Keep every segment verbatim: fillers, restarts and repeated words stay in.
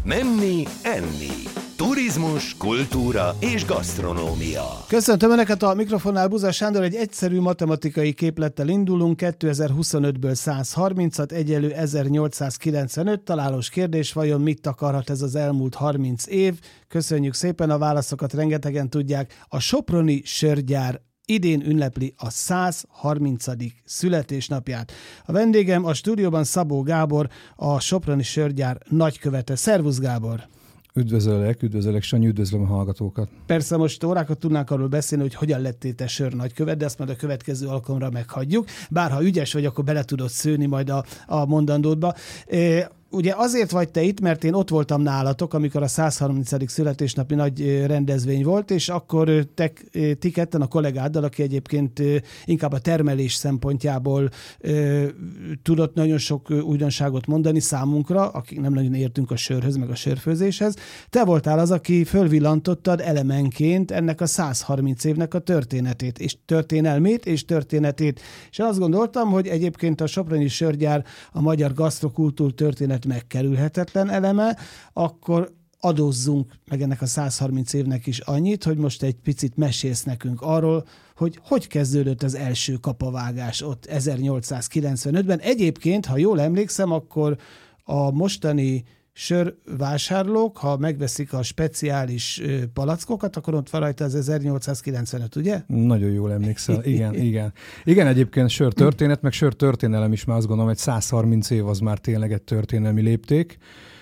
Menni, enni. Turizmus, kultúra és gasztronómia. Köszöntöm Önöket, a mikrofonnál Buza Sándor. Egy egyszerű matematikai képlettel indulunk. kétezer-huszonötből száz harmincat egyenlő ezernyolcszázkilencvenöt. Találós kérdés, vajon mit takarhat ez az elmúlt harminc év? Köszönjük szépen a válaszokat, rengetegen tudják. A soproni sörgyár idén ünnepli a száz harmincadik születésnapját. A vendégem a stúdióban Szabó Gábor, a soproni sörgyár nagykövete. Szervusz, Gábor! Üdvözöllek, üdvözöllek, Sanyi, üdvözlöm a hallgatókat. Persze most órákat tudnánk arról beszélni, hogy hogyan lettél te sör nagykövet, de ezt majd a következő alkalomra meghagyjuk. Bár ha ügyes vagy, akkor bele tudod szőni majd a, a mondandódba. E, Ugye azért vagy te itt, mert én ott voltam nálatok, amikor a száz harmincadik születésnapi nagy rendezvény volt, és akkor te, ti ketten a kollégáddal, aki egyébként inkább a termelés szempontjából e, tudott nagyon sok újdonságot mondani számunkra, akik nem nagyon értünk a sörhöz, meg a sörfőzéshez. Te voltál az, aki fölvillantottad elemenként ennek a száz harminc évnek a történetét, és történelmét, és történetét. És azt gondoltam, hogy egyébként a soproni sörgyár a magyar gasztrokultúr történet megkerülhetetlen eleme, akkor adózzunk meg ennek a száz harminc évnek is annyit, hogy most egy picit mesélsz nekünk arról, hogy hogy kezdődött az első kapavágás ott ezernyolcszázkilencvenötben. Egyébként, ha jól emlékszem, akkor a mostani sörvásárlók, ha megveszik a speciális palackokat, akkor ott van rajta az ezernyolcszázkilencvenöt, ugye? Nagyon jól emlékszel, igen, igen. Igen, egyébként sörtörténet, meg sörtörténelem is már azt gondolom, hogy száz harminc év az már tényleg egy történelmi lépték.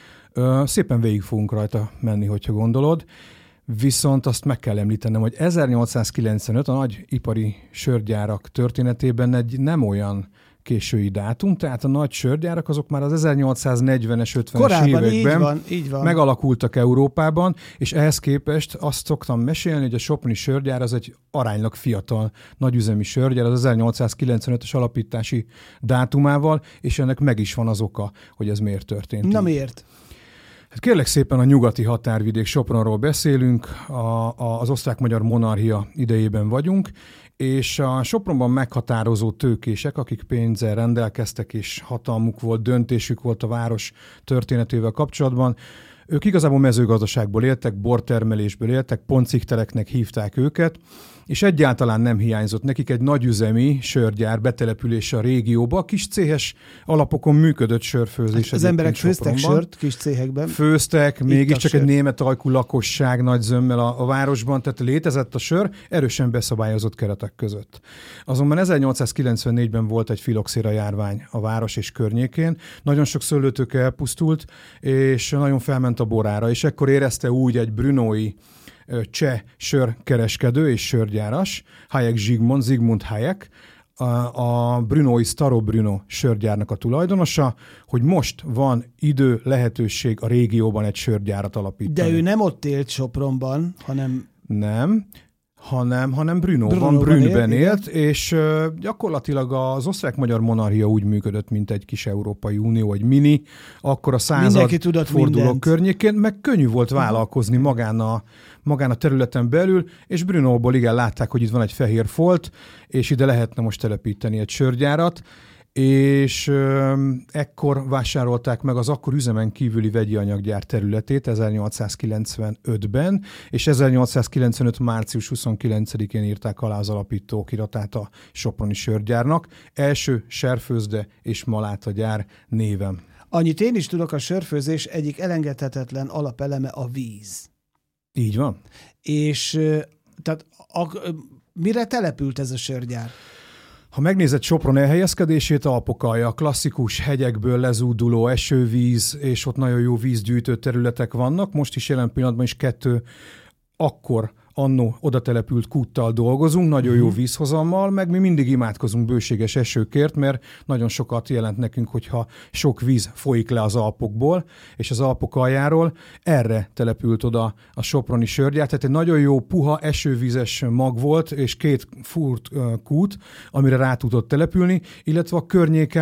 Szépen végig fogunk rajta menni, hogyha gondolod. Viszont azt meg kell említenem, hogy ezernyolcszázkilencvenöt a nagy ipari sörgyárak történetében egy nem olyan késői dátum, tehát a nagy sörgyárak azok már az ezernyolcszáznegyvenes, ötvenes Korábban években így van, így van. megalakultak Európában, és ehhez képest azt szoktam mesélni, hogy a soproni sörgyár az egy aránylag fiatal nagyüzemi sörgyár, az ezernyolcszázkilencvenötös alapítási dátumával, és ennek meg is van az oka, hogy ez miért történt. Na így. miért? Hát kérlek szépen, a nyugati határvidék Sopronról beszélünk, a, a, az osztrák-magyar monarchia idejében vagyunk, és a Sopronban meghatározó tőkések, akik pénzzel rendelkeztek, és hatalmuk volt, döntésük volt a város történetével kapcsolatban, ők igazából mezőgazdaságból éltek, bortermelésből éltek, poncikteleknek hívták őket, és egyáltalán nem hiányzott nekik egy nagyüzemi sörgyár betelepülése a régióba. Kis céhes alapokon működött sörfőzés. Az emberek főztek sört kis céhekben. Főztek, mégiscsak egy német ajkú lakosság nagy zömmel a, a városban, tehát létezett a sör erősen beszabályozott keretek között. Azonban ezernyolcszázkilencvennégyben volt egy filoxéra járvány a város és környékén, nagyon sok szőlőtőke elpusztult, és nagyon felment a borára, és ekkor érezte úgy egy brunói cseh sörkereskedő és sörgyáras, Hayek Zsigmond, Zsigmond Hayek, a, a brunói Staro Bruno sörgyárnak a tulajdonosa, hogy most van idő, lehetőség a régióban egy sörgyárat alapítani. De ő nem ott élt Sopronban, hanem... Nem, hanem, hanem Brunóban, Brünnben élt, és uh, gyakorlatilag az osztrák-magyar monarchia úgy működött, mint egy kis Európai Unió, egy mini, akkor a század forduló környékén, meg könnyű volt vállalkozni magán a, magán a területen belül, és Brunóból igen látták, hogy itt van egy fehér folt, és ide lehetne most telepíteni egy sörgyárat, és ö, ekkor vásárolták meg az akkor üzemen kívüli vegyi anyaggyár területét ezernyolcszázkilencvenötben, és ezernyolcszázkilencvenöt március huszonkilencedikén írták alá az alapító okiratát a soproni sörgyárnak, első serfőzde és malátagyár néven. Annyit én is tudok, a sörfőzés egyik elengedhetetlen alapeleme a víz. Így van. És tehát a, mire települt ez a sörgyár? Ha megnézed Sopron elhelyezkedését, Alpokalja, klasszikus hegyekből lezúduló esővíz, és ott nagyon jó vízgyűjtő területek vannak. Most is jelen pillanatban is kettő akkor annó oda települt kúttal dolgozunk, nagyon jó vízhozammal, meg mi mindig imádkozunk bőséges esőkért, mert nagyon sokat jelent nekünk, hogyha sok víz folyik le az Alpokból, és az Alpok aljáról. Erre települt oda a soproni sörgyár, tehát egy nagyon jó puha esővízes mag volt, és két furt uh, kút, amire rá tudott települni, illetve a környéken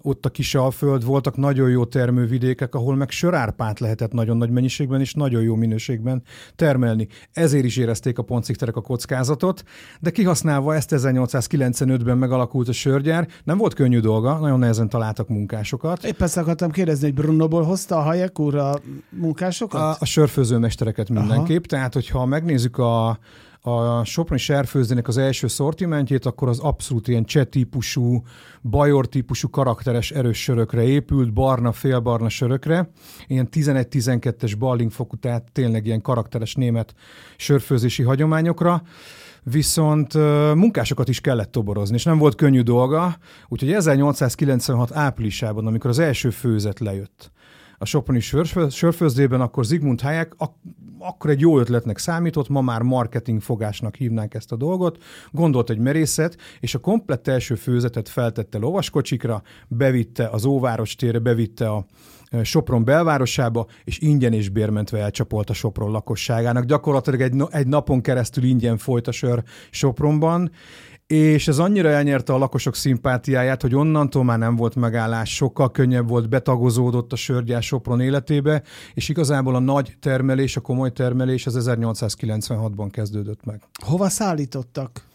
ott a Kisalföld, voltak nagyon jó termővidékek, ahol meg sörárpát lehetett nagyon nagy mennyiségben és nagyon jó minőségben termelni. Ezért is érezték a pontszikterek a kockázatot, de kihasználva ezt ezernyolcszázkilencvenötben megalakult a sörgyár, nem volt könnyű dolga, nagyon nehezen találtak munkásokat. Éppen ezt akartam kérdezni, hogy Brunóból hozta a Hayek úr a munkásokat? A, a sörfőzőmestereket mindenképp, aha. Tehát hogyha megnézzük a a soproni serfőzdének az első szortimentjét, akkor az abszolút ilyen cseh típusú, bajor típusú karakteres erős sörökre épült, barna, félbarna sörökre, ilyen tizenegy-tizenkettes Ballingfokú, tehát tényleg ilyen karakteres német sörfőzési hagyományokra. Viszont munkásokat is kellett toborozni, és nem volt könnyű dolga, úgyhogy ezernyolcszázkilencvenhat áprilisában, amikor az első főzet lejött a soproni sörfőzdében, akkor Zsigmond Hayek ak- akkor egy jó ötletnek számított, ma már marketing fogásnak hívnánk ezt a dolgot, gondolt egy merészet, és a komplett első főzetet feltette lovaskocsikra, bevitte az Óváros térre, bevitte a Sopron belvárosába, és ingyen és bérmentve elcsapolt a Sopron lakosságának. Gyakorlatilag egy, egy napon keresztül ingyen folyt a sör Sopronban, és ez annyira elnyerte a lakosok szimpátiáját, hogy onnantól már nem volt megállás, sokkal könnyebb volt, betagozódott a sörgyár Sopron életébe, és igazából a nagy termelés, a komoly termelés az ezernyolcszázkilencvenhatban kezdődött meg. Hova szállítottak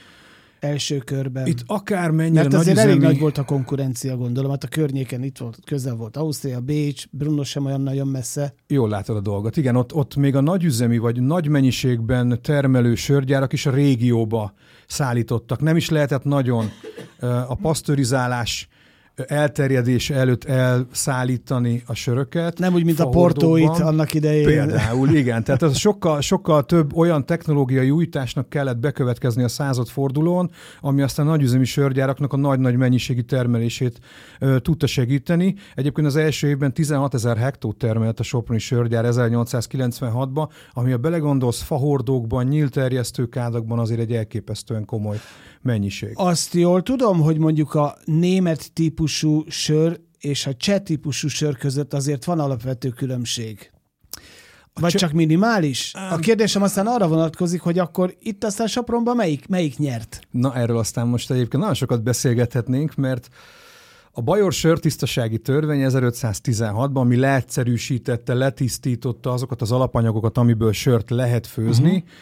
első körben? Itt akármennyire Mert azért nagy elég üzemi... nagy volt a konkurencia, gondolom. Hát a környéken itt volt, közel volt Ausztria, Bécs, Brno sem olyan nagyon messze. Jól látod a dolgot. Igen, ott, ott még a nagyüzemi vagy nagy mennyiségben termelő sörgyárak is a régióba szállítottak. Nem is lehetett nagyon a pasztörizálás elterjedése előtt elszállítani a söröket. Nem úgy, mint a portóit annak idején. Például, igen. Tehát ez sokkal, sokkal több olyan technológiai újításnak kellett bekövetkezni a századfordulón, ami aztán nagyüzemi sörgyáraknak a nagy-nagy mennyiségi termelését ö, tudta segíteni. Egyébként az első évben tizenhatezer hektót termelt a soproni sörgyár ezernyolcszázkilencvenhatban, ami a belegondolsz fahordókban, nyílt terjesztőkádakban azért egy elképesztően komoly mennyiség. Azt jól tudom, hogy mondjuk a német típusú sör és a cseh típusú sör között azért van alapvető különbség. Vagy cs- csak minimális? A kérdésem aztán arra vonatkozik, hogy akkor itt aztán Sopronban melyik, melyik nyert? Na, erről aztán most egyébként nagyon sokat beszélgethetnénk, mert a bajor sörtisztasági törvény ezerötszáztizenhatban, ami leegyszerűsítette, letisztította azokat az alapanyagokat, amiből sört lehet főzni, uh-huh.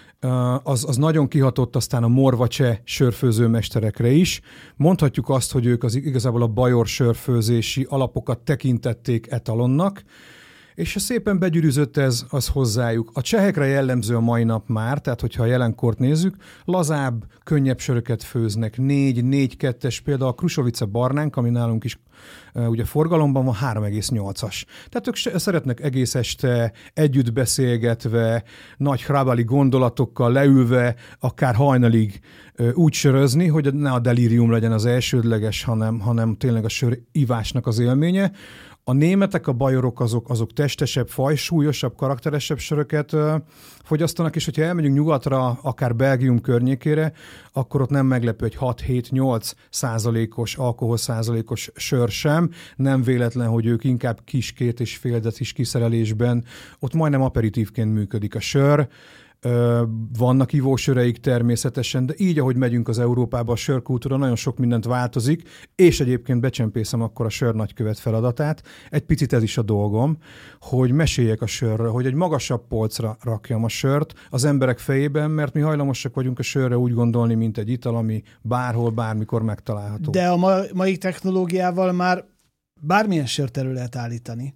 Az, az nagyon kihatott aztán a morva cseh sörfőzőmesterekre is. Mondhatjuk azt, hogy ők az igazából a bajor sörfőzési alapokat tekintették etalonnak, és ha szépen begyűrűzött ez, az hozzájuk. A csehekre jellemző a mai nap már, tehát hogyha a jelenkort nézzük, lazább, könnyebb söröket főznek. Négy, négy, kettes, például a Krušovice barnánk, ami nálunk is uh, ugye forgalomban van, három egész nyolcas. Tehát ők szeretnek egész este együtt beszélgetve, nagy hrabali gondolatokkal leülve, akár hajnalig uh, úgy sörözni, hogy ne a delírium legyen az elsődleges, hanem, hanem tényleg a sör ivásnak az élménye. A németek, a bajorok azok, azok testesebb, fajsúlyosabb, karakteresebb söröket ö, fogyasztanak, és hogyha elmegyünk nyugatra, akár Belgium környékére, akkor ott nem meglepő egy hat-hét-nyolc százalékos, alkohol százalékos sör sem. Nem véletlen, hogy ők inkább kis két és fél decis kiszerelésben, ott majdnem aperitívként működik a sör. Vannak ivósöreik természetesen, de így, ahogy megyünk az Európába, a sörkultúra nagyon sok mindent változik, és egyébként becsempészem akkor a sör nagykövet feladatát. Egy picit ez is a dolgom, hogy meséljek a sörről, hogy egy magasabb polcra rakjam a sört az emberek fejében, mert mi hajlamosak vagyunk a sörre úgy gondolni, mint egy ital, ami bárhol, bármikor megtalálható. De a ma- mai technológiával már bármilyen sört elő lehet állítani.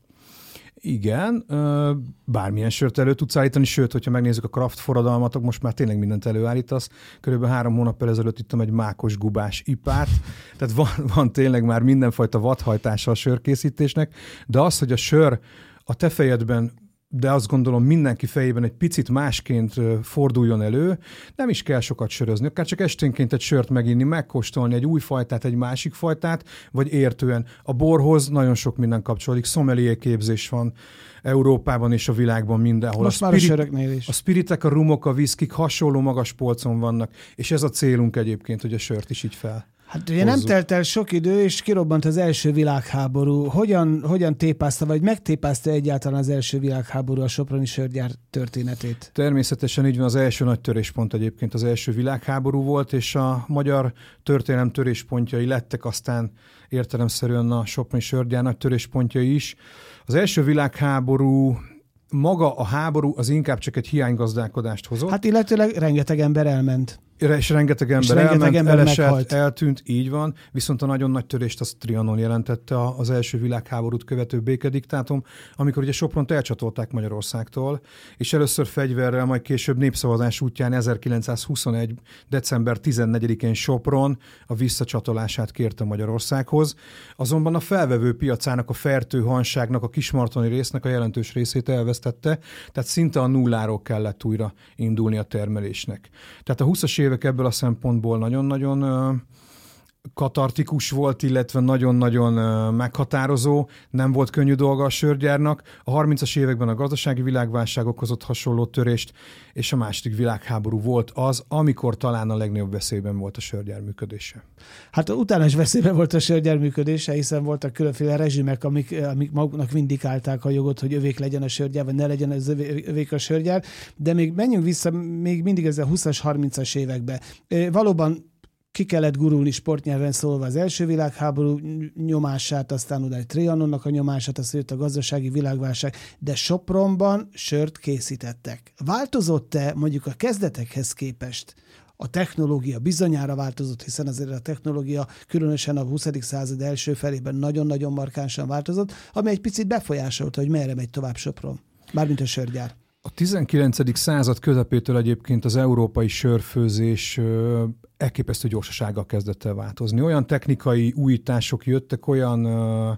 Igen, bármilyen sört elő tudsz állítani, sőt, hogyha megnézzük a craft forradalmat, most már tényleg mindent előállítasz. Körülbelül három hónappal ezelőtt ittam egy mákos gubás ipát, tehát van, van tényleg már mindenfajta vadhajtása a sörkészítésnek, de az, hogy a sör a te fejedben, de azt gondolom mindenki fejében egy picit másként forduljon elő, nem is kell sokat sörözni, akár csak esténként egy sört meginni, megkóstolni egy új fajtát, egy másik fajtát, vagy értően. A borhoz nagyon sok minden kapcsolódik, sommelier képzés van Európában és a világban mindenhol. Most a már spirit, a söröknél is. A spiritek, a rumok, a viszkik hasonló magas polcon vannak, és ez a célunk egyébként, hogy a sört is így fel. Hát ugye nem telt el sok idő, és kirobbant az első világháború. Hogyan, hogyan tépázta, vagy megtépázta egyáltalán az első világháború a soproni sörgyár történetét? Természetesen így van, az első nagy töréspont egyébként az első világháború volt, és a magyar történelem töréspontjai lettek aztán értelemszerűen a soproni sörgyár nagy töréspontjai is. Az első világháború, maga a háború az inkább csak egy hiánygazdálkodást hozott. Hát illetőleg rengeteg ember elment. És rengeteg ember és rengeteg elment, ember elesett, meghalt. eltűnt, így van, viszont a nagyon nagy törést az Trianon jelentette az első világháborút követő békediktátum, amikor ugye Sopront elcsatolták Magyarországtól, és először fegyverrel, majd később népszavazás útján ezerkilencszázhuszonegy. december tizennegyedikén Sopron a visszacsatolását kérte Magyarországhoz. Azonban a felvevő piacának, a Fertő-Hanságnak, a kismartoni résznek a jelentős részét elvesztette, tehát szinte a nulláról kellett újra indulni a termelésnek. Tehát a huszas évek ebből a szempontból nagyon-nagyon uh, katartikus volt, illetve nagyon-nagyon uh, meghatározó, nem volt könnyű dolga a sörgyárnak. A harmincas években a gazdasági világválság okozott hasonló törést, és a második világháború volt az, amikor talán a legnagyobb veszélyben volt a sörgyár működése. Hát utána is veszélyben volt a sörgyár működése, hiszen voltak különféle rezsimek, amik, amik maguknak vindikálták a jogot, hogy övék legyen a sörgyár, vagy ne legyen az övék a sörgyár, de még menjünk vissza még mindig ezzel a huszas, harmincas évekbe. Valóban ki kellett gurulni sportnyelven szólva az első világháború nyomását, aztán oda egy Trianonnak a nyomását, aztán jött a gazdasági világválság, de Sopronban sört készítettek. Változott-e mondjuk a kezdetekhez képest? A technológia bizonyára változott, hiszen azért a technológia különösen a huszadik század első felében nagyon-nagyon markánsan változott, ami egy picit befolyásolta, hogy merre megy tovább Sopron, mármint a sörgyár. A tizenkilencedik század közepétől egyébként az európai sörfőzés elképesztő gyorsasággal kezdett el változni. Olyan technikai újítások jöttek, olyan uh,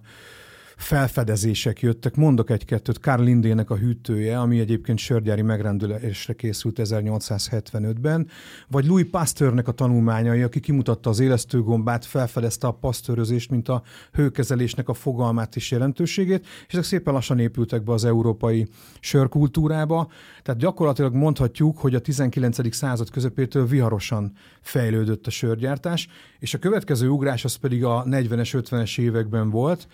felfedezések jöttek. Mondok egy-kettőt, Karl Lindének a hűtője, ami egyébként sörgyári megrendülésre készült ezernyolcszázhetvenötben, vagy Louis Pasteurnek a tanulmányai, aki kimutatta az élesztőgombát, felfedezte a pasztőrözést, mint a hőkezelésnek a fogalmát és jelentőségét, és ezek szépen lassan épültek be az európai sörkultúrába. Tehát gyakorlatilag mondhatjuk, hogy a tizenkilencedik század közepétől viharosan fejlődött a sörgyártás, és a következő ugrás az pedig a negyvenes, ötvenes években volt,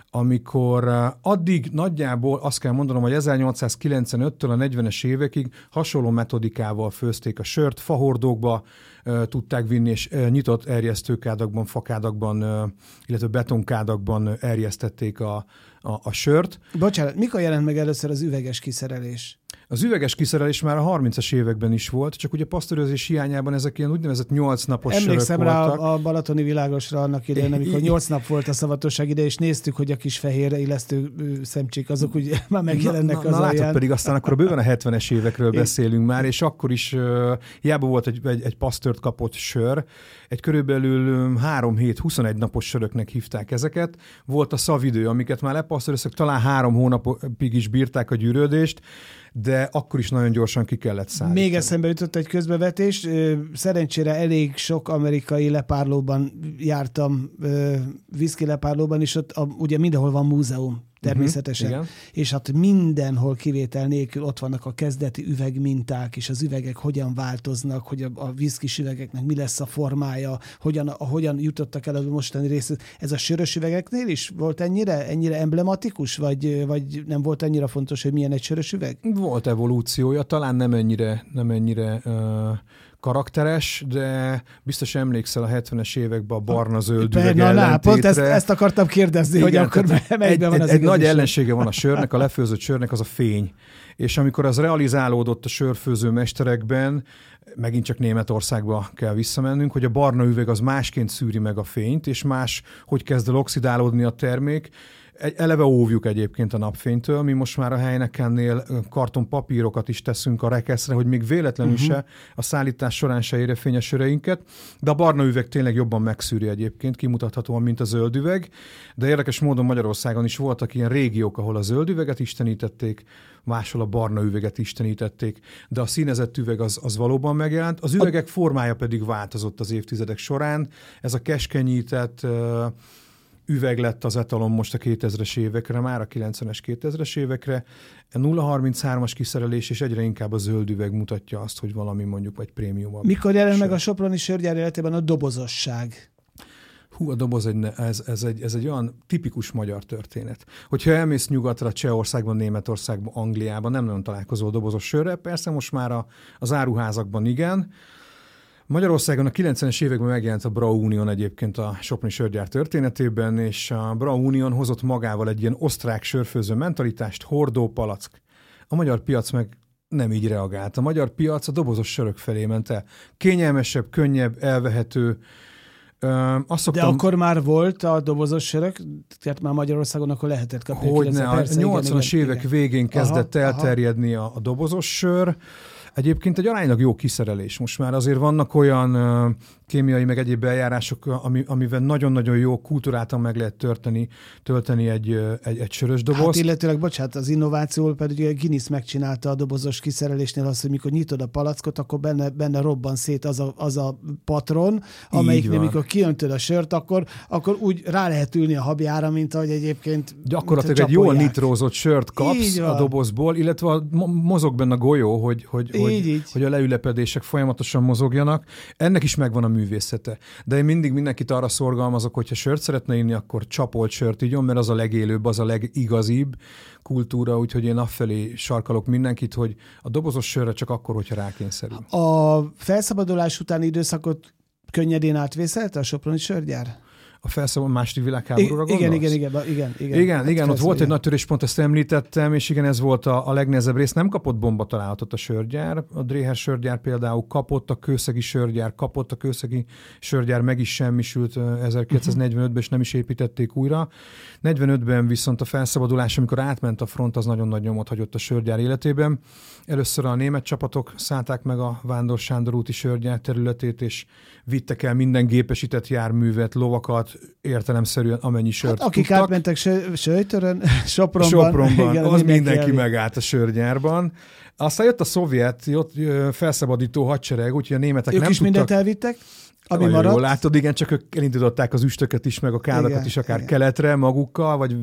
amikor addig nagyjából azt kell mondanom, hogy ezernyolcszázkilencvenöttől a negyvenes évekig hasonló metodikával főzték a sört, fahordókba uh, tudták vinni, és uh, nyitott erjesztőkádakban, fakádakban, uh, illetve betonkádakban erjesztették a, a, a sört. Bocsánat, mikor jelent meg először az üveges kiszerelés? Az üveges kiszerelés már a harmincas években is volt, csak ugye pasztőrözés hiányában ezek ilyen úgynevezett nyolc napos sörök voltak. Emlékszem rá a, a Balatoni Világosra annak idején, amikor nyolc nap volt a szavatosság ide, és néztük, hogy a kis fehér illesztő szemcsék, azok úgy már megjelennek na, az na, alján. Látod, pedig aztán akkor bőven a hetvenes évekről beszélünk már, és akkor is uh, hiába volt egy, egy, egy pasztőrt kapott sör, egy körülbelül három hét, huszonegy napos söröknek hívták ezeket. Volt a szavidő, amiket már lepasztőröztek, talán három hónapig is bírták a gyűrődést, de akkor is nagyon gyorsan ki kellett szállítani. Még eszembe jutott egy közbevetés. Szerencsére elég sok amerikai lepárlóban jártam, whisky lepárlóban, és ott a, ugye mindenhol van múzeum, természetesen. Uh-huh, és hát mindenhol kivétel nélkül ott vannak a kezdeti üvegminták, és az üvegek hogyan változnak, hogy a, a viszkis üvegeknek mi lesz a formája, hogyan, a, hogyan jutottak el a mostani részt. Ez a sörös üvegeknél is volt ennyire, ennyire emblematikus, vagy, vagy nem volt annyira fontos, hogy milyen egy sörös üveg? Volt evolúciója, talán nem ennyire, nem ennyire uh... karakteres, de biztos emlékszel a hetvenes években a barna-zöld üveg ellentétre. Pont ezt, ezt akartam kérdezni, igen, hogy akkor melyikben van az Egy nagy ellensége van a sörnek, a lefőzött sörnek, az a fény. És amikor az realizálódott a sörfőző mesterekben, megint csak Németországba kell visszamennünk, hogy a barna üveg az másként szűri meg a fényt, és más, hogy kezd el oxidálódni a termék. Eleve óvjuk egyébként a napfénytől, mi most már a Heinekennél kartonpapírokat is teszünk a rekeszre, hogy még véletlenül uh-huh. se a szállítás során se érje fény a söreinket, de a barna üveg tényleg jobban megszűri egyébként, kimutathatóan, mint a zöld üveg, de érdekes módon Magyarországon is voltak ilyen régiók, ahol a zöld üveget istenítették, máshol a barna üveget istenítették, de a színezett üveg az, az valóban megjelent. Az üvegek formája pedig változott az évtizedek során. Ez a keskenyített üveg lett az etalon most a kétezres évekre, már a kilencvenes kétezres évekre. A nulla harminchárom-as kiszerelés és egyre inkább a zöld üveg mutatja azt, hogy valami mondjuk egy prémiumabb. Mikor jelent meg a soproni sörgyár életében a dobozosság? Hú, a doboz, egy, ez, ez, egy, ez egy olyan tipikus magyar történet. Hogyha elmész nyugatra, Csehországban, Németországban, Angliában, nem nagyon találkozol dobozos sörrel, persze most már a, az áruházakban igen. Magyarországon a kilencvenes években megjelent a Brau Union egyébként a soproni sörgyár történetében, és a Brau Union hozott magával egy ilyen osztrák sörfőző mentalitást, hordó, palack. A magyar piac meg nem így reagált. A magyar piac a dobozos sörök felé ment el. Kényelmesebb, könnyebb, elvehető. Azt szoktam... De akkor már volt a dobozos sörök, tehát már Magyarországon akkor lehetett kapni. Hogyne, a nyolcvanas évek igen. végén kezdett aha, elterjedni aha. a dobozos sör. Egyébként egy aránylag jó kiszerelés. Most már azért vannak olyan uh, kémiai meg egyéb eljárások, ami, amivel nagyon-nagyon jó kultúráltan meg lehet törteni, tölteni egy, egy, egy sörös dobozt. Hát illetőleg, bocsánat, az innováció pedig Guinness megcsinálta a dobozos kiszerelésnél azt, hogy mikor nyitod a palackot, akkor benne, benne robban szét az a, az a patron, amelyiknél mikor kiöntöd a sört, akkor, akkor úgy rá lehet ülni a habjára, mint ahogy egyébként gyakorlatilag egy jól nitrózott sört kapsz a dobozból, illetve mozog benne a golyó, hogy, hogy, hogy, így, hogy a leülepedések folyamatosan mozogjanak. Ennek is megvan a művészete. De én mindig mindenkit arra szorgalmazok, hogyha sört szeretne inni, akkor csapolt sört igyon, mert az a legélőbb, az a legigazibb kultúra, úgyhogy én afelé sarkalok mindenkit, hogy a dobozos sörre csak akkor, hogyha rákényszerül. A felszabadulás utáni időszakot könnyedén átvészelte a soproni sörgyár? A felszabadulás második világháborúra gondolsz? Igen, igen, igen, igen. Igen, igen, hát igen ott volt egy nagy töréspont, ezt említettem, és igen, ez volt a, a legnehezebb rész. Nem kapott bombatalálatot a sörgyár. A Dréher sörgyár például kapott, a kőszegi sörgyár kapott, a kőszegi sörgyár meg is semmisült ezerkilencszáznegyvenötben, és nem is építették újra. negyvenötben viszont a felszabadulás, amikor átment a front, az nagyon nagy nyomot hagyott a sörgyár életében. Először a német csapatok szállták meg a Vándor Sándor úti sörgyár területét, és vittek el minden gépesített járművet, lovakat, értelemszerűen amennyi sört hát, akik tudtak. átmentek Söjtörön, Sopronban. Sopronban, igen, az mindenki elég. Megállt a sörgyárban. Aztán jött a szovjet, jött felszabadító hadsereg, úgyhogy a németek ők nem is tudtak... mindent elvittek? Ami Nagyon maradt. Jól látod, igen, csak ők elindították az üstöket is, meg a kádakat igen, is, akár igen. keletre magukkal, vagy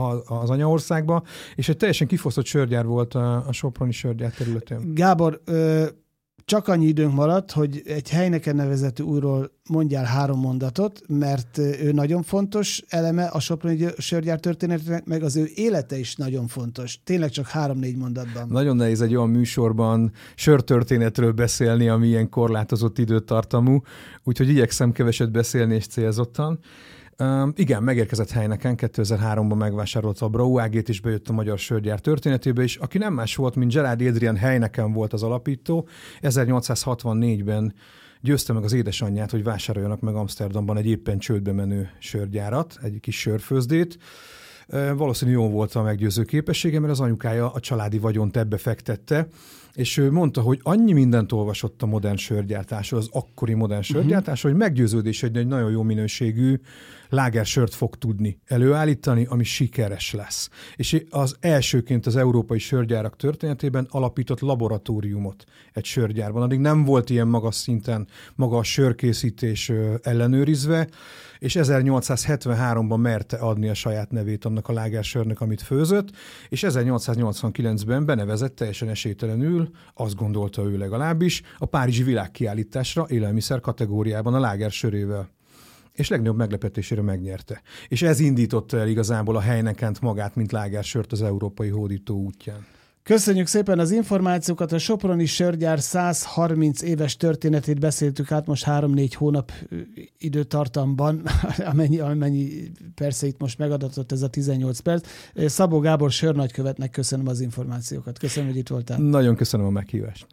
az anyaországba, és egy teljesen kifosztott sörgyár volt a, a soproni sörgyár területén. Gábor, ö, csak annyi időnk maradt, hogy egy Heineken nevezetű úrról mondjál három mondatot, mert ő nagyon fontos eleme a soproni sörgyár történetének, meg az ő élete is nagyon fontos. Tényleg csak három-négy mondatban. Nagyon nehéz egy olyan műsorban sörtörténetről beszélni, ami ilyen korlátozott időtartamú, úgyhogy igyekszem keveset beszélni és célzottan. Um, igen, megérkezett Heineken, kétezer-háromban megvásárolta a Brau á gét, és bejött a magyar sörgyár történetébe, és aki nem más volt, mint Gerard Adrian Heineken volt az alapító, ezernyolcszázhatvannégyben győzte meg az édesanyját, hogy vásároljanak meg Amsterdamban egy éppen csődbe menő sörgyárat, egy kis sörfőzdét. Valószínű jó volt a meggyőző képessége, mert az anyukája a családi vagyont ebbe fektette, és ő mondta, hogy annyi mindent olvasott a modern sörgyártásról, az akkori modern sörgyártásról, hogy meggyőződés, hogy egy nagyon jó minőségű lágersört fog tudni előállítani, ami sikeres lesz. És az elsőként az európai sörgyárak történetében alapított laboratóriumot egy sörgyárban. Addig nem volt ilyen magas szinten maga a sörkészítés ellenőrizve, és ezernyolcszázhetvenháromban merte adni a saját nevét annak a lágersörnek, amit főzött, és ezernyolcszáznyolcvankilencben benevezett teljesen esélytelenül, azt gondolta ő legalábbis, a Párizsi világkiállításra élelmiszer kategóriában a lágersörével. És legnagyobb meglepetésére megnyerte. És ez indította el igazából a Heinekent magát, mint lágersört az európai hódító útján. Köszönjük szépen az információkat, a soproni sörgyár száz harminc éves történetét beszéltük át most három-négy hónap időtartamban, amennyi, amennyi persze itt most megadatott ez a tizennyolc perc. Szabó Gábor sörnagykövetnek köszönöm az információkat. Köszönöm, hogy itt voltál. Nagyon köszönöm a meghívást.